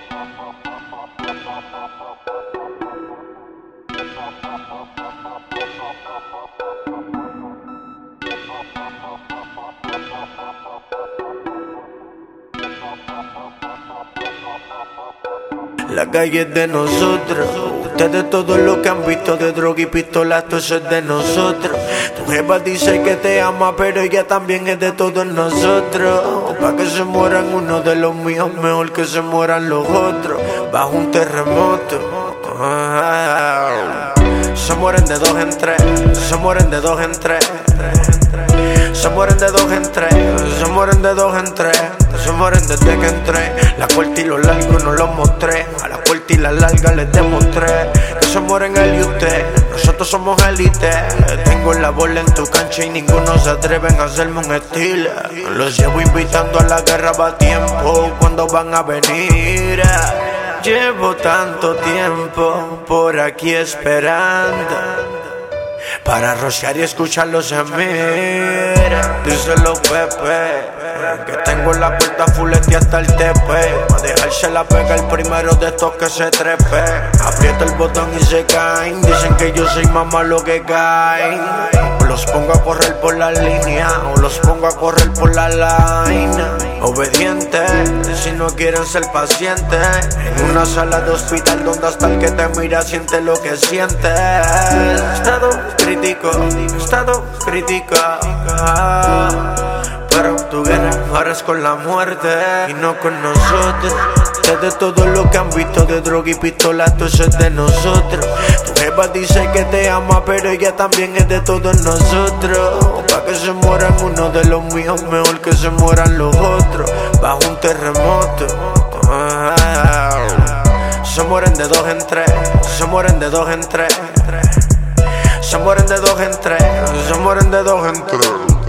La calle es de nosotros. Ustedes todo lo que han visto de droga y pistolas, todo eso es de nosotros. Tu jefa dice que te ama, pero ella también es de todos nosotros. Pa' que se mueran uno de los míos, mejor que se mueran los otros. Bajo un terremoto. Se mueren de dos en tres, se mueren de dos en tres. Se mueren de dos en tres, se mueren de dos en tres. Se mueren desde que entré. La corta y lo largo no los mostré. A la corta y la larga les demostré que se mueren él y usted. Nosotros somos élite. Tengo la bola en tu cancha y ninguno se atreven a hacerme un estilo. Los llevo invitando a la guerra, va tiempo. ¿Cuándo van a venir? Llevo tanto tiempo por aquí esperando para rociar y escucharlos gemir. Díselo Pepe, que tengo la puerta fulete hasta el tepe. Pa' dejarse la pega el primero de estos que se trepe. Aprieta el botón y se caen. Dicen que yo soy más malo que caen. O los pongo a correr por la línea, o los pongo a correr por la line. Obediente, si no quieren ser pacientes. En una sala de hospital donde hasta el que te mira siente lo que siente. Estado crítico, estado crítico. Pero tu guerra ahora es con la muerte y no con nosotros. De todo lo que han visto de droga y pistolas, todo eso es de nosotros. Tu jefa dice que te ama, pero ella también es de todos nosotros. Pa' que se mueran uno de los míos, mejor que se mueran los otros. Bajo un terremoto. Se mueren de dos en tres, se mueren de dos en tres. Se mueren de dos en tres, se mueren de dos en tres.